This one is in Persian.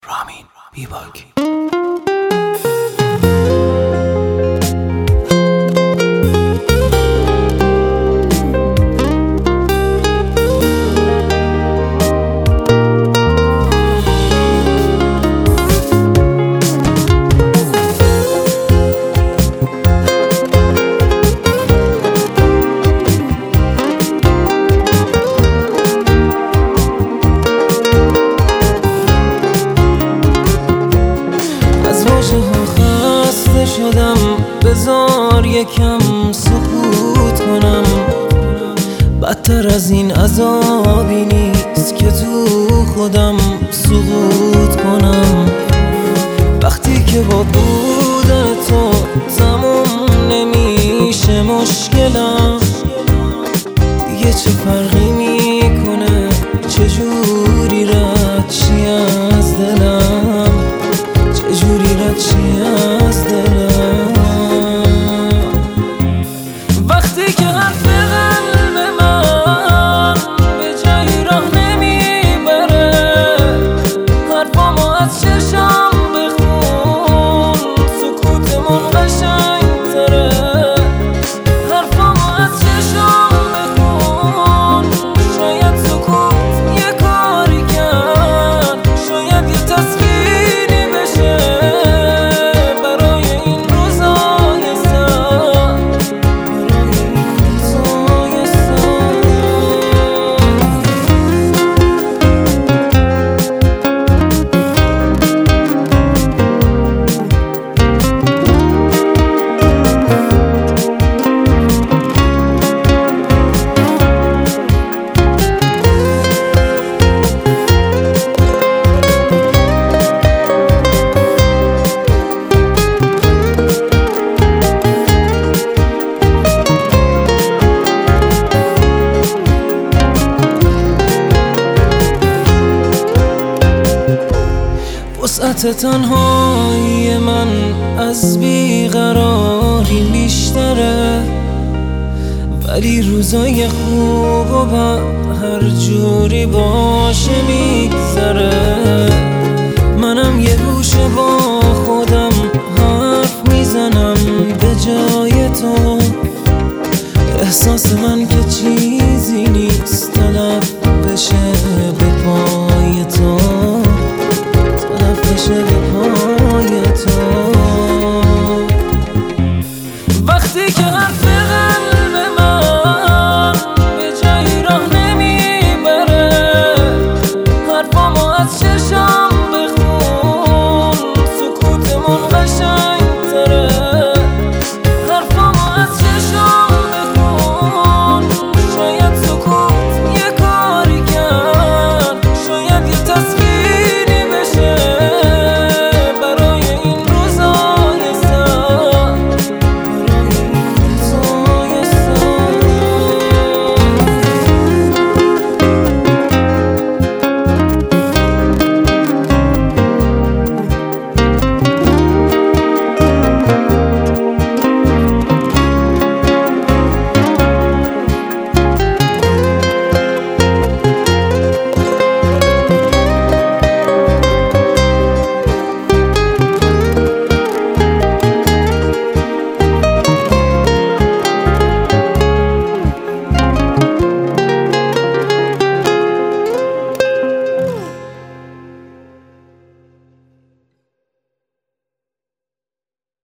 رامین بیباک. خسته شدم، بذار یکم سکوت کنم. بدتر از این عذابی نیست که تو خودم سقوط کنم. وقتی که با بودن تو تموم نمیشه مشکلم، دیگه چه فرقی میکنه چجوری رد چی از دلم، چجوری رد چی از دلم. وقتی که حرف قلب من به جایی راه نمیبره، حرفامو از چشم بخون، سکوتمون قشنگ‌تره. حرفامو از چشم بخون، شاید سکوت یه کاری کرد، شاید یه تسکینی بشه برای این روزای سخت، برای این روزای سخت. وسعت تنهایی من از بیقراری بیشتره، ولی روزای خوب و هر جوری باشه میگذره.